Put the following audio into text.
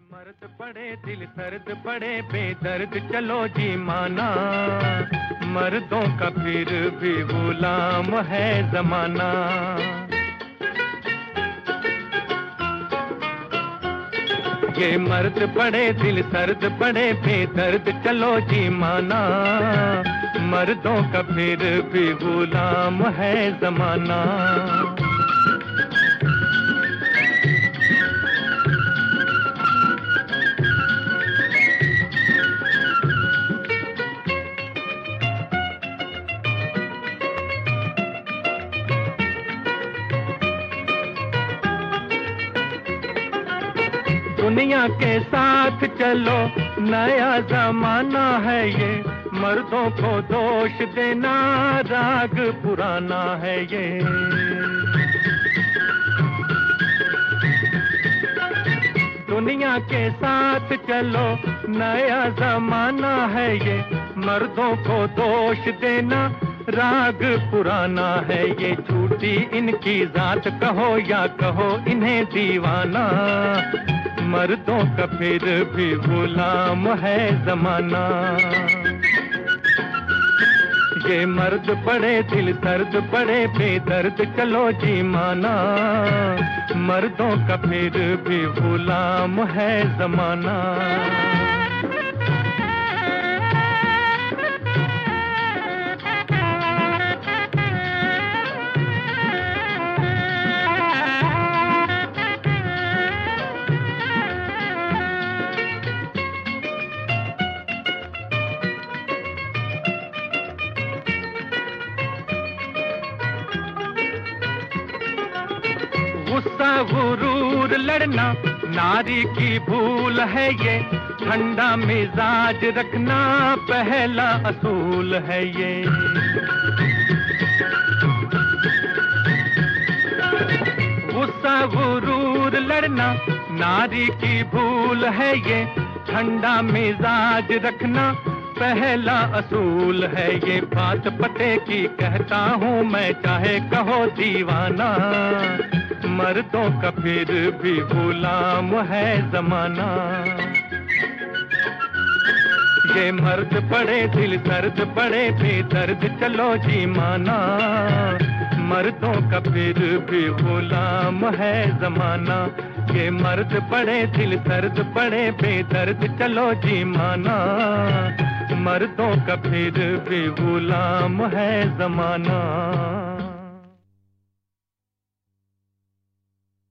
मर्द पड़े दिल दर्द पड़े बेदर्द चलो जी माना, मर्दों का फिर भी गुलाम है जमाना। ये मर्द पड़े दिल दर्द पड़े बेदर्द चलो जी माना, मर्दों का फिर भी गुलाम है जमाना। दुनिया के साथ चलो नया जमाना है ये, मर्दों को दोष देना राग पुराना है ये। दुनिया के साथ चलो नया जमाना है ये, मर्दों को दोष देना राग पुराना है ये। झूठी इनकी जात कहो या कहो इन्हें दीवाना, मर्दों का फिर भी गुलाम है जमाना। ये मर्द पड़े दिल दर्द पड़े बेदर्द चलो जी माना, मर्दों का फिर भी गुलाम है जमाना। गुस्सा गुरूर लड़ना नारी की भूल है ये, ठंडा मिजाज रखना पहला असूल है ये। गुस्सा गुरूर लड़ना नारी की भूल है ये, ठंडा मिजाज रखना पहला असूल है ये। बात पते की कहता हूँ मैं चाहे कहो दीवाना, मर्दों का फिर भी गुलाम है जमाना। ये मर्द पड़े दिल दर्द पड़े बेदर्द चलो जी माना, मर्दों का फिर भी गुलाम है जमाना। ये मर्द पड़े दिल दर्द पड़े बेदर्द चलो जी माना, मर्दों का फिर भी गुलाम है जमाना।